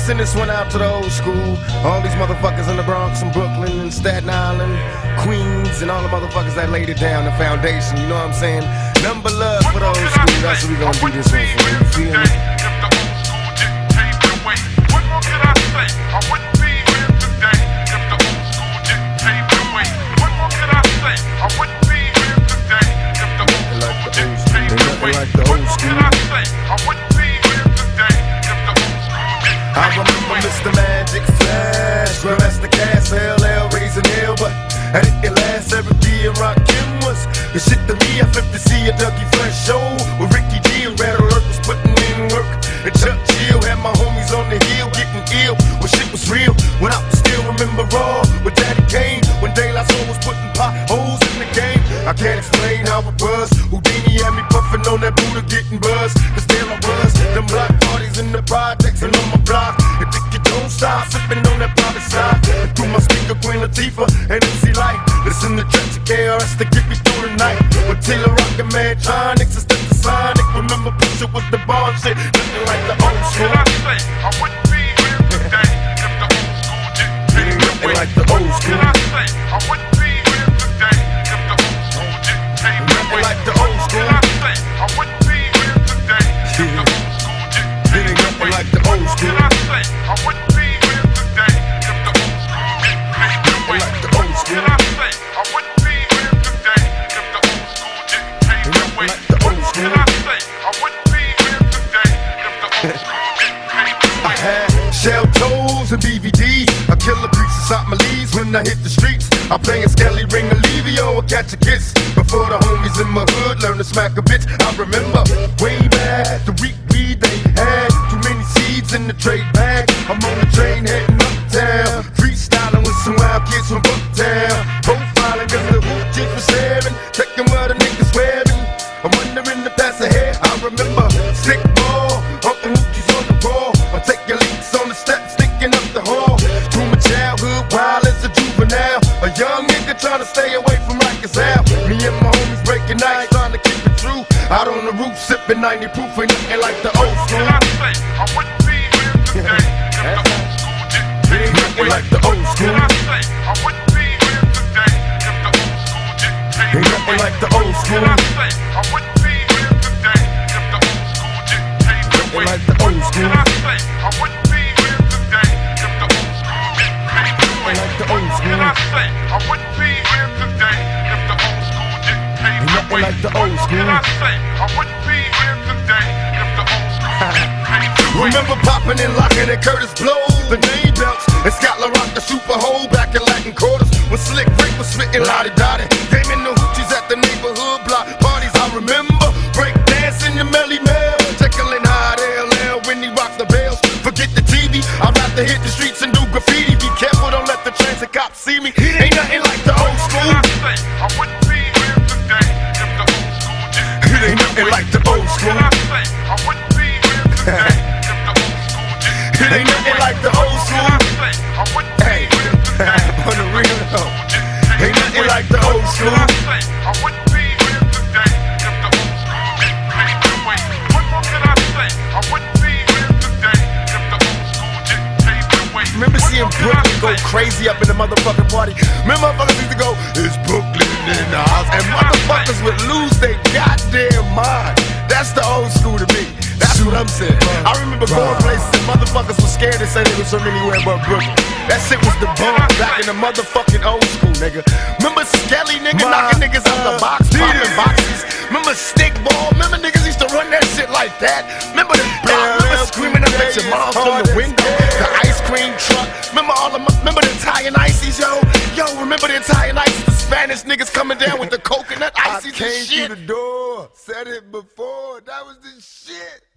send this one out to the old school. All these motherfuckers in the Bronx and Brooklyn and Staten Island, Queens, and all the motherfuckers that laid it down, the foundation, you know what I'm saying? Number love for the old school, that's what we gonna do this one for, you feel me? What more can I say? I wouldn't be here today if the old school didn't pave the way. What more can I say? I wouldn't be here today if the old school didn't pave the way. What more can I say? I wouldn't be here today if the old school didn't pave the way. I remember Mr. Magic Flash, Grandmaster Cass, LL, raising hell, but I didn't last. Every year Rakim was the shit to me. I flipped to see a Dougie Fresh show with Ricky D and Red Alert was putting in work. And Chuck Chill had my homies on the hill getting ill when shit was real. When I still remember Raw with Daddy Kane, when De La Soul was putting potholes in the game. I can't explain how it was. Houdini had me puffing on that Buddha getting buzzed. Cause there I was, them block parties in the projects and on my block. And think you don't stop sipping on that private side. And through my speaker, Queen Latifah and MC Light. Listen to Trench KRS to get me through the night. With Taylor Rockin' Mantronics instead of Sonic. Remember Pusha with the bar shit, nothing like the old school. What can I say? I wouldn't be here today if the old school didn't pave the way. Like the old school. What can I say? I wouldn't be here today if the old school didn't pave the way. Like the old school. What can I say? I wouldn't be here today if the old school didn't pave the way. Like the old school. What can I say? I wouldn't be here today if the old school didn't pave the way. Like the old school. What can I say? I wouldn't be here today if the old school didn't pave the way. Like the old school. What can I say? I wouldn't be here today if the old school didn't pave the way. I had shell toes and DVD. I kill the grease inside my leaves when I hit the streets. I play a Skelly ring Olivio or catch a kiss. Before the homies in my hood learn to smack a bitch. I remember way back the week weed they had. Too many seeds in the trade bag. I'm on the train heading uptown. Freestyling with some wild kids from Bucktown. Profiling cause the hoop chick was staring. Checking what the niggas wearing. I'm wondering if that's ahead. I remember stick ball. Uncle Hookie's on the ball. I'm taking leaks on the steps, sticking up the hall. Through my childhood, wild as a juvenile. A young nigga trying to stay away from Rikers out. Me and my homies breaking ice, trying to keep it true. Out on the roof, sipping 90 proof, ain't nothing like the old school. What can I say? I wouldn't be here today if the old school didn't pave the way. Like the old school. What can I say? I wouldn't be here today if the old school didn't pave the way. Like the old school. What can I say? I wouldn't be here today if the old school didn't pave the way. Like the old school. What can I say? I wouldn't be here today if the old school didn't pave the way. Like the old What can I say? I wouldn't be here today if the old school didn't pave the way. Like the old school. What can I say? I wouldn't be here today if the old school didn't pave the way. Remember popping and locking and Curtis Blow, the name belts, and Scotland Rock the Super Hole back in Latin quarters. When Slick Rick was spitting Lottie Dottie. Came in the hoochies at the neighborhood block parties. I remember break dancing the Melly Mel, tickling hard LL when he rocked the bells. Forget the TV, I'd rather hit the streets and do graffiti. Be careful, don't let the transit cops see me. Ain't nothing like the old school. I wouldn't be here today if the old school didn't pave the way. Ain't nothing like the old school. I wouldn't be here today if the old school didn't pave the way. It ain't nothing like the old school. I wouldn't be here today On the real though. Ain't nothing like the old school. I wouldn't be here today if the old school didn't pave the way. What more can I say? I wouldn't be here today if the old school didn't pave the way. Remember seeing Brooklyn go crazy up in the motherfucking party? Remember motherfuckers used to go, it's Brooklyn in the house. And motherfuckers would lose their goddamn mind. That's the old school to me. That's what I'm saying. I remember going places and motherfuckers were scared to say they was from anywhere but Brooklyn. That shit was the bomb back in the motherfucking old school, nigga. Remember Skelly, nigga, knocking niggas out the box, popping boxes. Remember Stickball? Remember niggas used to run that shit like that? Remember the block? Remember screaming up at your mom from the window? The ice cream truck? Remember the Italian ices, yo? Yo, remember the Italian ices? The Spanish niggas coming down with the coconut ices and shit? I came through the door, said it before, that was the shit.